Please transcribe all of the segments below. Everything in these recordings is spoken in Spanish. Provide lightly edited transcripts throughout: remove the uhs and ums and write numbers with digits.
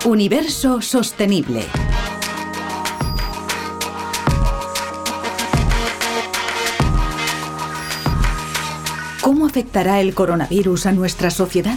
Universo Sostenible. ¿Cómo afectará el coronavirus a nuestra sociedad?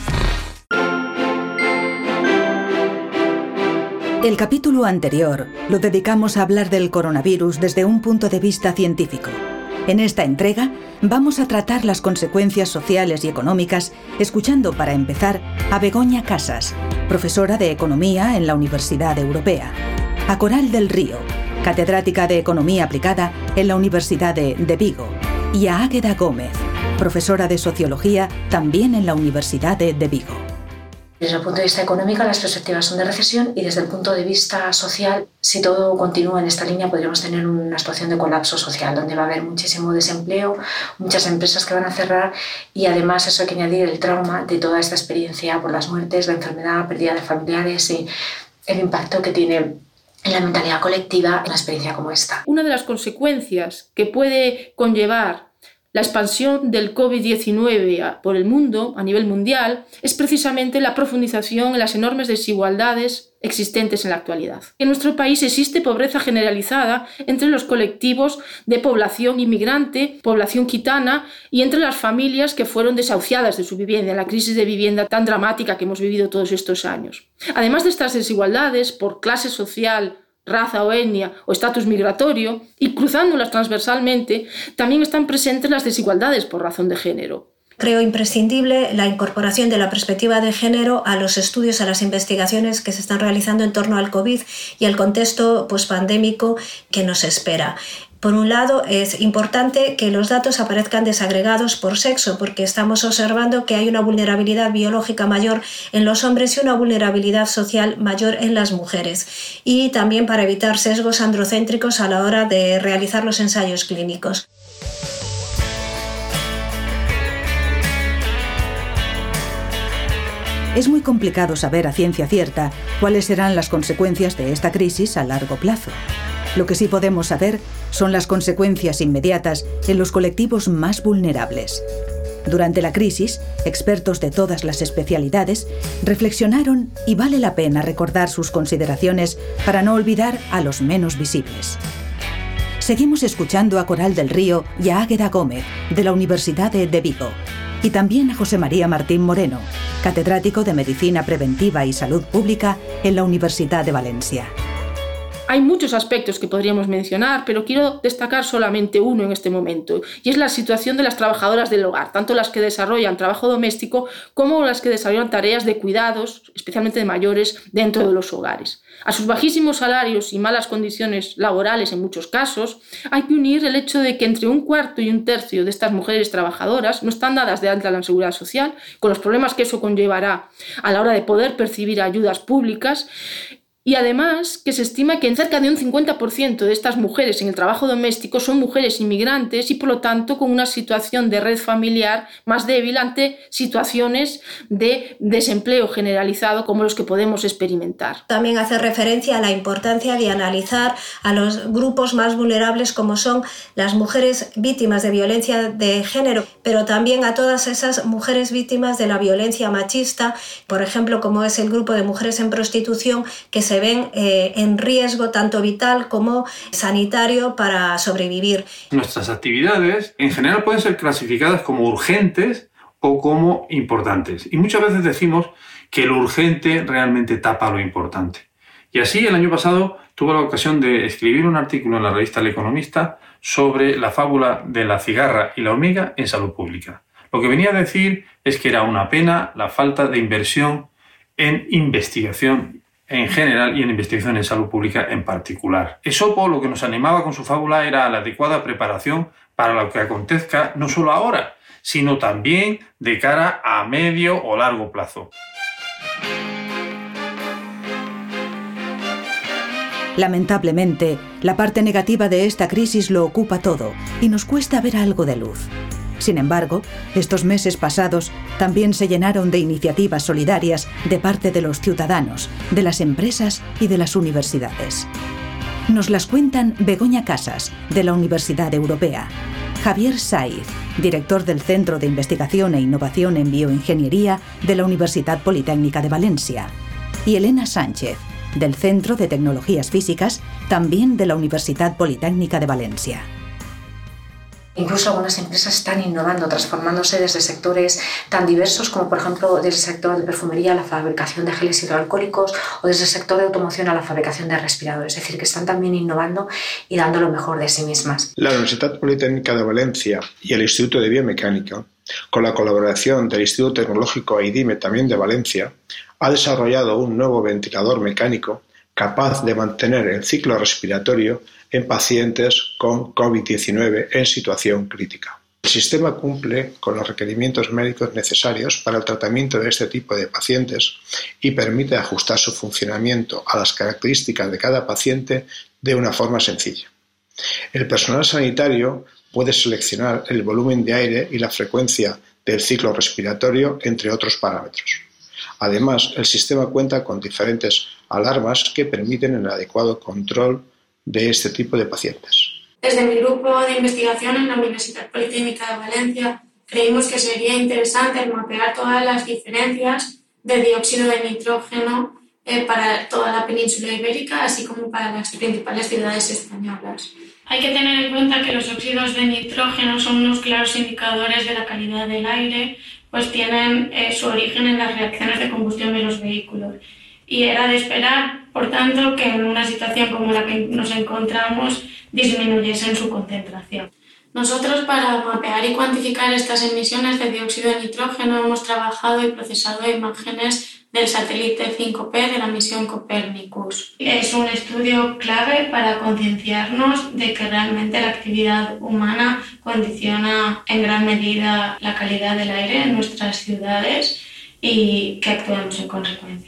El capítulo anterior lo dedicamos a hablar del coronavirus desde un punto de vista científico. En esta entrega vamos a tratar las consecuencias sociales y económicas, escuchando para empezar a Begoña Casas, profesora de Economía en la Universidad Europea, a Coral del Río, catedrática de Economía Aplicada en la Universidad de Vigo, y a Águeda Gómez, profesora de Sociología también en la Universidad de Vigo. Desde el punto de vista económico, las perspectivas son de recesión, y desde el punto de vista social, si todo continúa en esta línea, podríamos tener una situación de colapso social, donde va a haber muchísimo desempleo, muchas empresas que van a cerrar, y además eso hay que añadir el trauma de toda esta experiencia por las muertes, la enfermedad, pérdida de familiares y el impacto que tiene en la mentalidad colectiva una experiencia como esta. Una de las consecuencias que puede conllevar la expansión del COVID-19 por el mundo, a nivel mundial, es precisamente la profundización en las enormes desigualdades existentes en la actualidad. En nuestro país existe pobreza generalizada entre los colectivos de población inmigrante, población gitana y entre las familias que fueron desahuciadas de su vivienda, en la crisis de vivienda tan dramática que hemos vivido todos estos años. Además de estas desigualdades por clase social, raza o etnia o estatus migratorio, y cruzándolas transversalmente, también están presentes las desigualdades por razón de género. Creo imprescindible la incorporación de la perspectiva de género a los estudios, a las investigaciones que se están realizando en torno al COVID y al contexto pospandémico que nos espera. Por un lado, es importante que los datos aparezcan desagregados por sexo, porque estamos observando que hay una vulnerabilidad biológica mayor en los hombres y una vulnerabilidad social mayor en las mujeres. Y también para evitar sesgos androcéntricos a la hora de realizar los ensayos clínicos. Es muy complicado saber a ciencia cierta cuáles serán las consecuencias de esta crisis a largo plazo. Lo que sí podemos saber son las consecuencias inmediatas en los colectivos más vulnerables. Durante la crisis, expertos de todas las especialidades reflexionaron, y vale la pena recordar sus consideraciones para no olvidar a los menos visibles. Seguimos escuchando a Coral del Río y a Águeda Gómez, de la Universidad de Vigo, y también a José María Martín Moreno, catedrático de Medicina Preventiva y Salud Pública en la Universidad de Valencia. Hay muchos aspectos que podríamos mencionar, pero quiero destacar solamente uno en este momento, y es la situación de las trabajadoras del hogar, tanto las que desarrollan trabajo doméstico como las que desarrollan tareas de cuidados, especialmente de mayores, dentro de los hogares. A sus bajísimos salarios y malas condiciones laborales en muchos casos, hay que unir el hecho de que entre un cuarto y un tercio de estas mujeres trabajadoras no están dadas de alta en la Seguridad Social, con los problemas que eso conllevará a la hora de poder percibir ayudas públicas. Y además que se estima que en cerca de un 50% de estas mujeres en el trabajo doméstico son mujeres inmigrantes y por lo tanto con una situación de red familiar más débil ante situaciones de desempleo generalizado como los que podemos experimentar. También hace referencia a la importancia de analizar a los grupos más vulnerables como son las mujeres víctimas de violencia de género, pero también a todas esas mujeres víctimas de la violencia machista, por ejemplo como es el grupo de mujeres en prostitución que se ven en riesgo tanto vital como sanitario para sobrevivir. Nuestras actividades en general pueden ser clasificadas como urgentes o como importantes. Y muchas veces decimos que lo urgente realmente tapa lo importante. Y así el año pasado tuve la ocasión de escribir un artículo en la revista El Economista sobre la fábula de la cigarra y la hormiga en salud pública. Lo que venía a decir es que era una pena la falta de inversión en investigación en general y en investigación en salud pública en particular. Esopo lo que nos animaba con su fábula era la adecuada preparación para lo que acontezca no solo ahora, sino también de cara a medio o largo plazo. Lamentablemente, la parte negativa de esta crisis lo ocupa todo y nos cuesta ver algo de luz. Sin embargo, estos meses pasados también se llenaron de iniciativas solidarias de parte de los ciudadanos, de las empresas y de las universidades. Nos las cuentan Begoña Casas, de la Universidad Europea, Javier Saiz, director del Centro de Investigación e Innovación en Bioingeniería de la Universidad Politécnica de Valencia, y Elena Sánchez, del Centro de Tecnologías Físicas, también de la Universidad Politécnica de Valencia. Incluso algunas empresas están innovando, transformándose desde sectores tan diversos como, por ejemplo, desde el sector de perfumería a la fabricación de geles hidroalcohólicos o desde el sector de automoción a la fabricación de respiradores. Es decir, que están también innovando y dando lo mejor de sí mismas. La Universidad Politécnica de Valencia y el Instituto de Biomecánica, con la colaboración del Instituto Tecnológico AIDIME también de Valencia, ha desarrollado un nuevo ventilador mecánico capaz de mantener el ciclo respiratorio en pacientes con COVID-19 en situación crítica. El sistema cumple con los requerimientos médicos necesarios para el tratamiento de este tipo de pacientes y permite ajustar su funcionamiento a las características de cada paciente de una forma sencilla. El personal sanitario puede seleccionar el volumen de aire y la frecuencia del ciclo respiratorio, entre otros parámetros. Además, el sistema cuenta con diferentes alarmas que permiten el adecuado control de este tipo de pacientes. Desde mi grupo de investigación en la Universidad Politécnica de Valencia creímos que sería interesante mapear todas las diferencias de dióxido de nitrógeno para toda la península ibérica, así como para las principales ciudades españolas. Hay que tener en cuenta que los óxidos de nitrógeno son unos claros indicadores de la calidad del aire, pues tienen su origen en las reacciones de combustión de los vehículos. Y era de esperar, por tanto, que en una situación como la que nos encontramos disminuyesen su concentración. Nosotros, para mapear y cuantificar estas emisiones de dióxido de nitrógeno, hemos trabajado y procesado imágenes del satélite 5P de la misión Copernicus. Es un estudio clave para concienciarnos de que realmente la actividad humana condiciona en gran medida la calidad del aire en nuestras ciudades y que actuemos en consecuencia.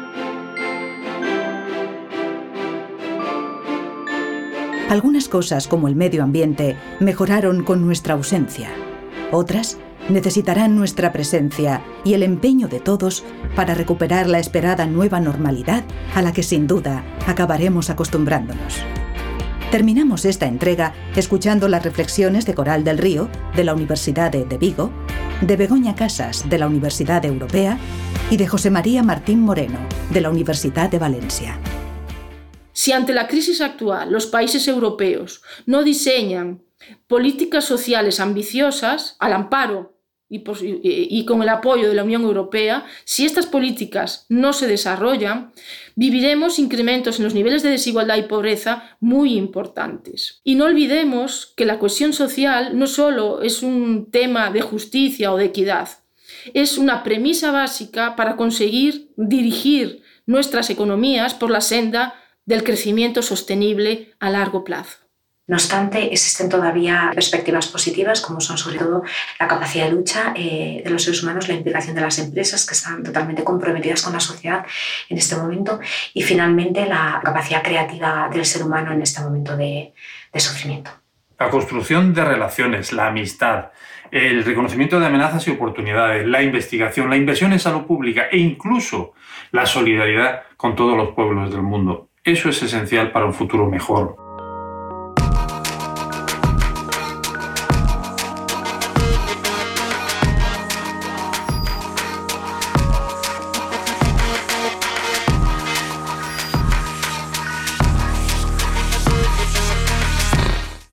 Algunas cosas, como el medio ambiente, mejoraron con nuestra ausencia. Otras necesitarán nuestra presencia y el empeño de todos para recuperar la esperada nueva normalidad a la que sin duda acabaremos acostumbrándonos. Terminamos esta entrega escuchando las reflexiones de Coral del Río, de la Universidad de Vigo, de Begoña Casas, de la Universidad Europea, y de José María Martín Moreno, de la Universidad de Valencia. Si ante la crisis actual los países europeos no diseñan políticas sociales ambiciosas al amparo y con el apoyo de la Unión Europea, si estas políticas no se desarrollan, viviremos incrementos en los niveles de desigualdad y pobreza muy importantes. Y no olvidemos que la cohesión social no solo es un tema de justicia o de equidad, es una premisa básica para conseguir dirigir nuestras economías por la senda del crecimiento sostenible a largo plazo. No obstante, existen todavía perspectivas positivas, como son sobre todo la capacidad de lucha de los seres humanos, la implicación de las empresas, que están totalmente comprometidas con la sociedad en este momento, y finalmente la capacidad creativa del ser humano en este momento de sufrimiento. La construcción de relaciones, la amistad, el reconocimiento de amenazas y oportunidades, la investigación, la inversión en salud pública e incluso la solidaridad con todos los pueblos del mundo. Eso es esencial para un futuro mejor.